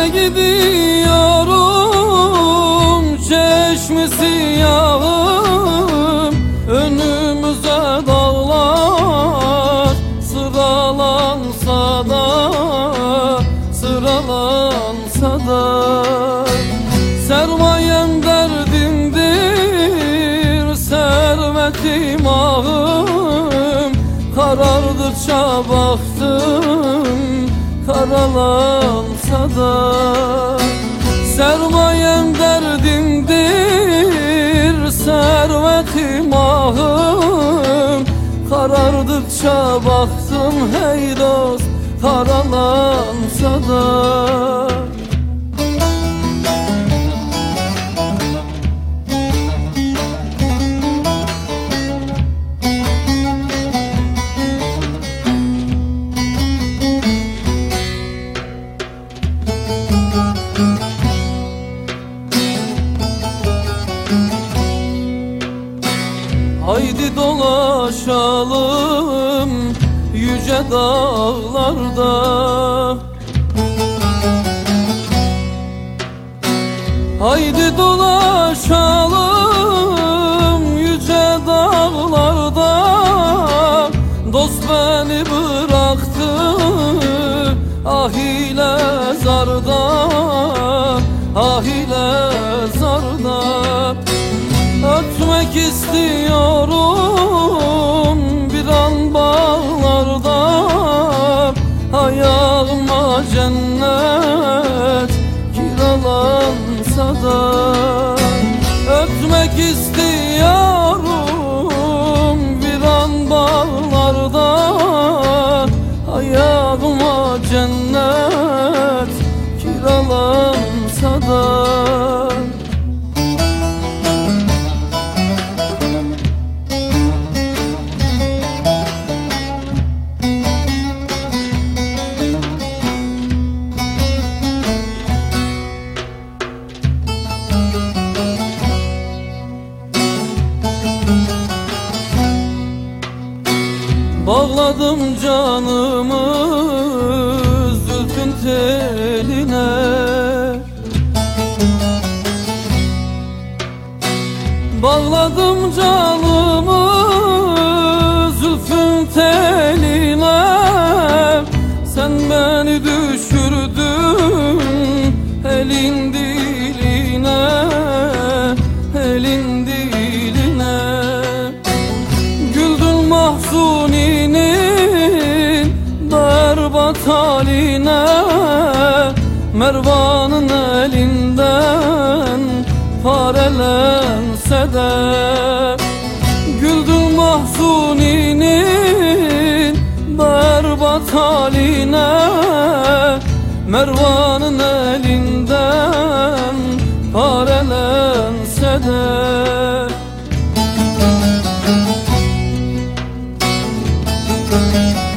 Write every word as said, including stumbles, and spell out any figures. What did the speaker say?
Nereye gidiyorum çeşmesi yağım, önümüze dağlar sıralansa da, sıralansa da. Sermayem derdimdir, servetim ağım, karardıkça baktım karalansa da. Sermayem derdimdir, servetim ahım, karardıkça baktım hey dost karalansa da. Haydi dolaşalım yüce dağlarda, haydi dolaşalım yüce dağlarda. Dost beni bıraktı ah ile zarda, ah ile zarda. Ötmek istiyorum bir an bağlarda, ayağıma cennet kiralansa da. Ötmek istiyorum bir an bağlarda, ayağıma cennet kiralansa da. Bağladım canımı zülfün teline, bağladım canımı zülfün teline. Sen beni düşürdün elin diline, elin diline. Güldün Mahzuni'nin berbat haline, Mervan'ın elinden parelense de. Güldün Mahzuni'nin berbat haline, Mervan'ın elinden parelense de. Müzik